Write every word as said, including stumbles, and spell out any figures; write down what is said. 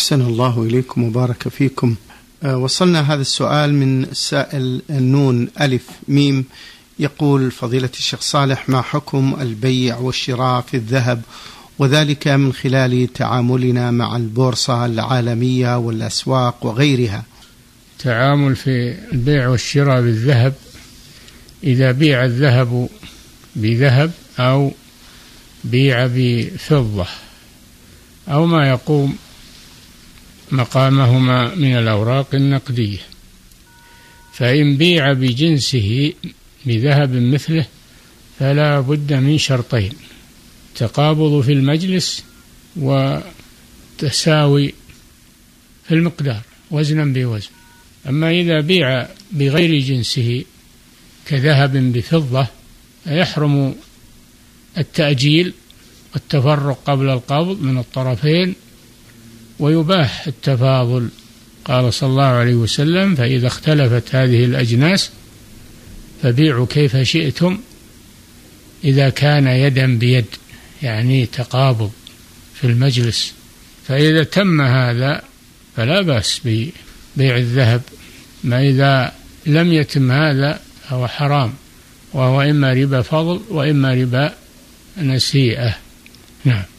أحسن الله إليكم وبارك فيكم. أه وصلنا هذا السؤال من السائل النون ألف ميم، يقول: فضيلة الشيخ صالح، ما حكم البيع والشراء في الذهب، وذلك من خلال تعاملنا مع البورصة العالمية والأسواق وغيرها؟ تعامل في البيع والشراء بالذهب، إذا بيع الذهب بذهب أو بيع بفضة أو ما يقوم مقامهما من الأوراق النقدية، فإن بيع بجنسه بذهب مثله فلا بد من شرطين: تقابض في المجلس وتساوي في المقدار وزنا بوزن. أما إذا بيع بغير جنسه كذهب بفضة يحرم التأجيل والتفرق قبل القبض من الطرفين، ويباح التفاضل. قال صلى الله عليه وسلم: فإذا اختلفت هذه الأجناس فبيعوا كيف شئتم إذا كان يدا بيد، يعني تقابض في المجلس. فإذا تم هذا فلا بأس ببيع الذهب. ما إذا لم يتم هذا هو حرام، وهو إما ربا فضل وإما ربا نسيئة. نعم.